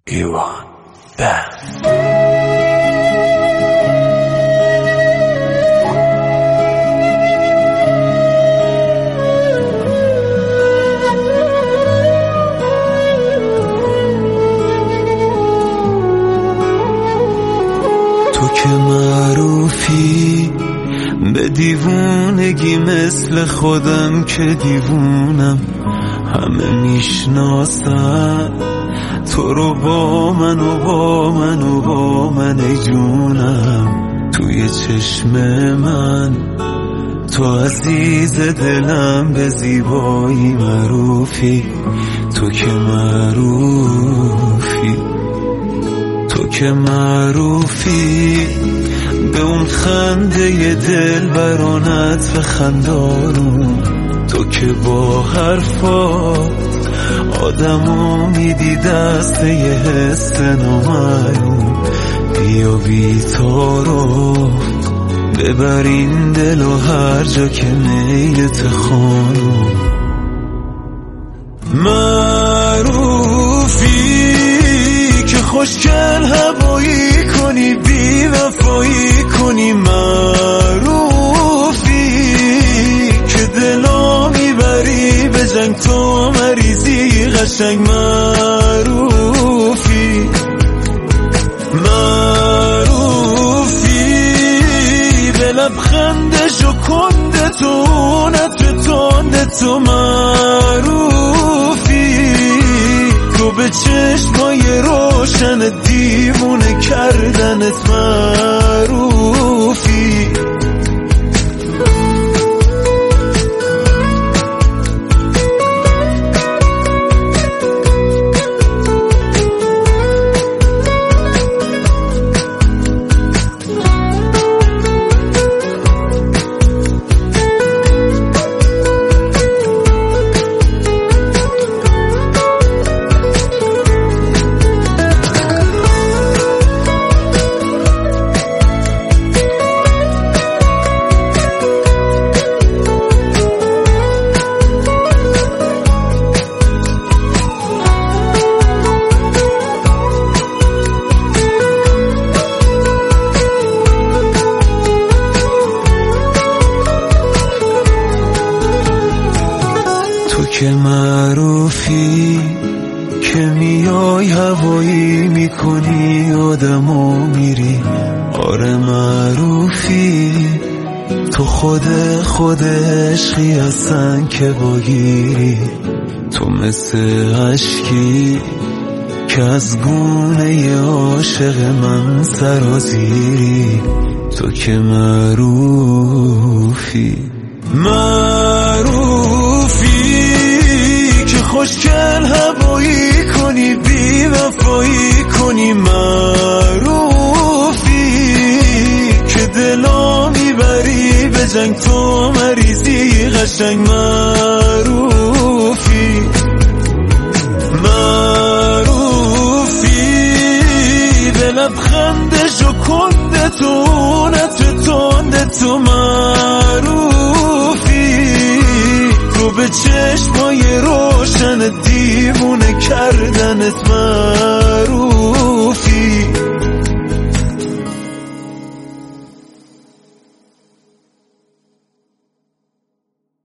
ایوان ده تو که معروفی به دیوونگی مثل خودم که دیوونم، همه میشناسن تو رو با من و با من و با من ای جونم. توی چشم من تو عزیز دلم، به زیبایی معروفی. تو که معروفی، تو که معروفی به اون خنده دل برانت و خندارون. تو که با حرفات آدمو میدی دسته یه حس نامعلوم. بیا بی‌تارو ببر این دل و هر جا که میلت خانم. معروفی که خوشگل هوایی کنی، بی وفایی کنی. معروفی که دلا میبری به جنگ، تو مریضی قشنگ. معروفی به لبخند شکنده تو نت تنده تو. معروفی تو به چشمای روشن دیوونه کردنت. معروفی که معروفی که میای هوایی میکنی آدمو میری. آره معروفی تو خود عشقی هستن که باگیری. تو مثل عشقی که از گونه عاشق من سرازیری. تو که معروفی خوشگل هوایی کنی، بی وفایی کنی. معروفی که دلا میبری به جنگ، تو مریضی قشنگ. معروفی به لبخند شکنده تو نت تنده تو. معروفی تو به چشمای روشن دیوونه کردنت.